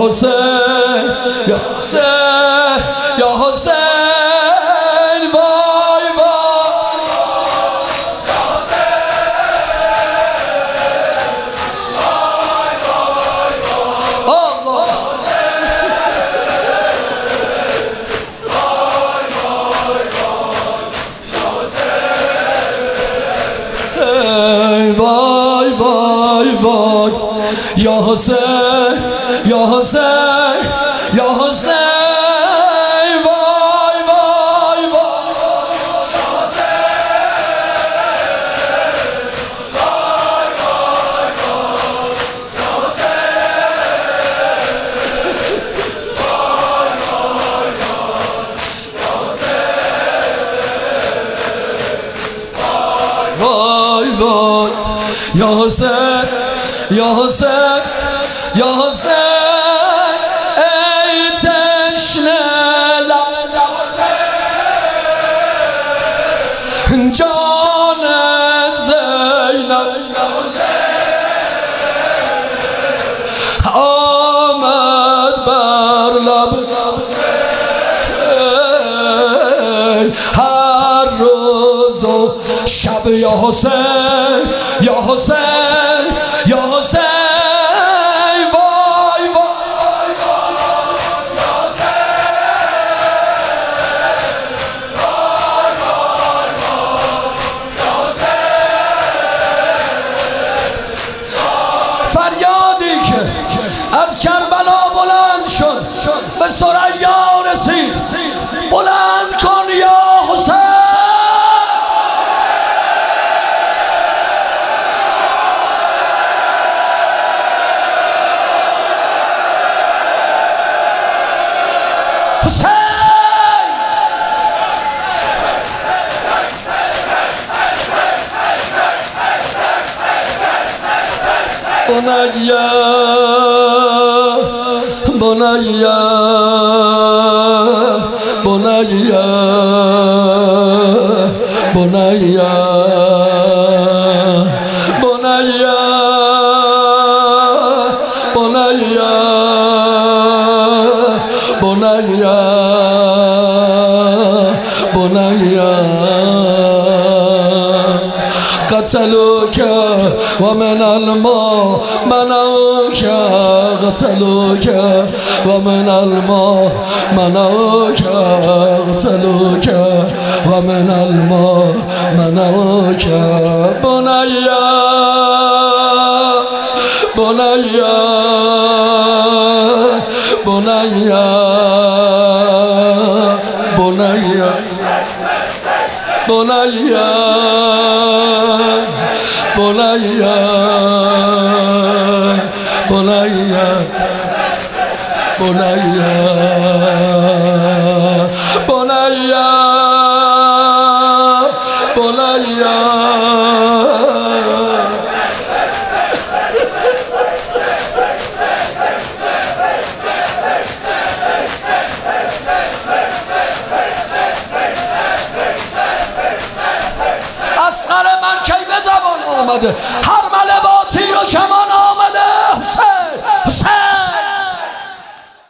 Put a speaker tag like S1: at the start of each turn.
S1: حسین یا حسین یا حسین وای وای آقا وای وای وای یا حسین یا حسین یا حسین وای وای وای وای وای یا حسین یا حسین یا حسین ای تشنه لب جان زینب آمد بر لب هر روز و شب یا حسین یا حسین یا حسین وای وای فریادی که از کربلا بلند شد به ثریا رسید بلند کن یا حسین بنیا بنیا بنیا بنیا بنیا بنیا بنیا بنیا قتلوك ومن الماء منعوك قتلوك ومن الماء منعوك قتلوك ومن الماء منعوك بنيا بنيا بنيا بنيا بنيا بنيا بنيا بنيا بنيا بنيا اصغر من کی به زبان آمده هر مله با تیر و کمان